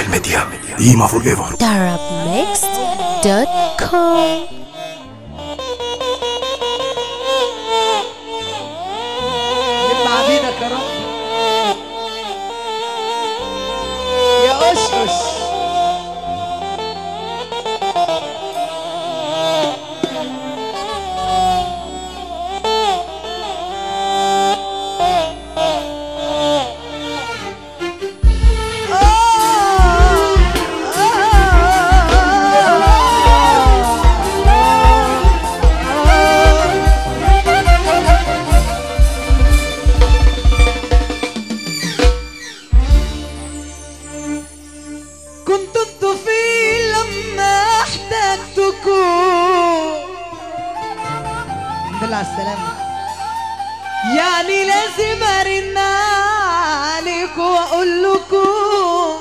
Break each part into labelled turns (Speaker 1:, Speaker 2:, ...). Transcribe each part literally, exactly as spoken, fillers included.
Speaker 1: ميديا ديما فور ايفر.
Speaker 2: Arab Mixed dot com.
Speaker 3: يبقى عبيدك يا رب يا أشقش. كنت الطفيل لما احتجتكم. الحمد لله على السلامة. يعني لازم ارن عليكم واقول لكم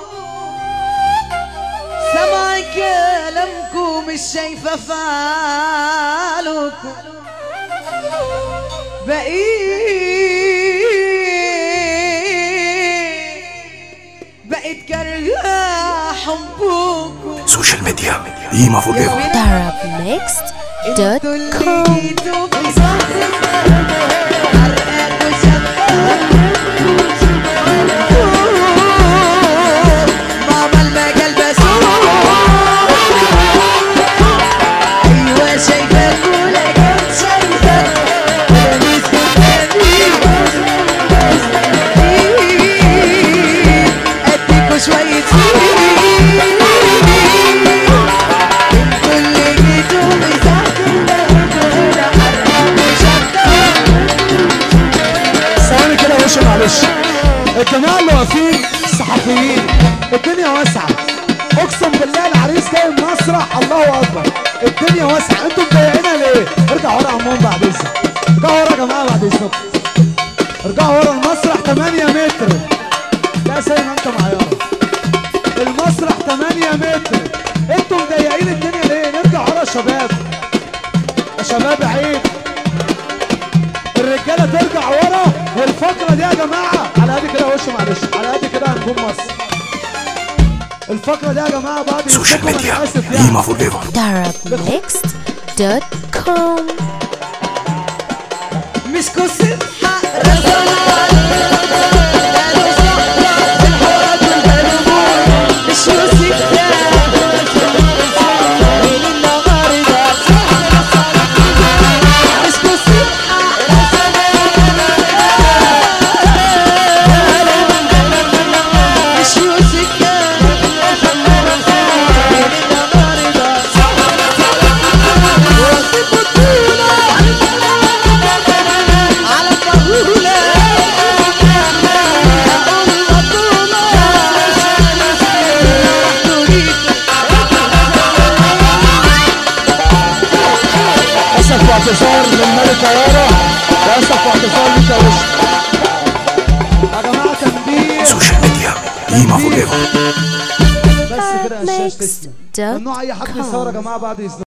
Speaker 3: سامع كلامكم مش شايفة افعالكم. بقيت بقيت كارهة حبكم.
Speaker 1: سوشيال ميديا ديما فور ايفر.
Speaker 2: Arab Mixed dot com.
Speaker 4: معلش الجماعة اللي واقفين الصحفيين، الدنيا واسعة اقسم بالله. العريس جاي المسرح، الله اكبر، الدنيا واسعة. انتوا مضايقينها ليه؟ ارجعوا ورا عمهم بعد اذنك، ارجعوا ورا يا جماعة بعد اذنكم، ارجعوا ورا المسرح ثمانية متر. لا زي ما انت معيارة المسرح ثمانية متر. انتوا مضايقين الدنيا ليه؟ نرجع ورا يا شباب، يا شباب عيب الرجاله ترجع ورا. والفقره دي يا جماعه على قد كده وش معلش، على قد كده هنجوم مصر. الفقره دي يا جماعه بعد
Speaker 1: سوشيال ميديا ديما فور ايفر.
Speaker 2: Arab Mixed dot com.
Speaker 3: مش قصة حق واعتذار للملكة يارا، واسف واعتذار لك يا وش. يا جماعة تنبيه
Speaker 1: سوشيال ميديا ديما فور ايفر.
Speaker 4: بس كده يا شاشة تسلم. ممنوع اي حد يصور يا جماعة بعد اذنكم.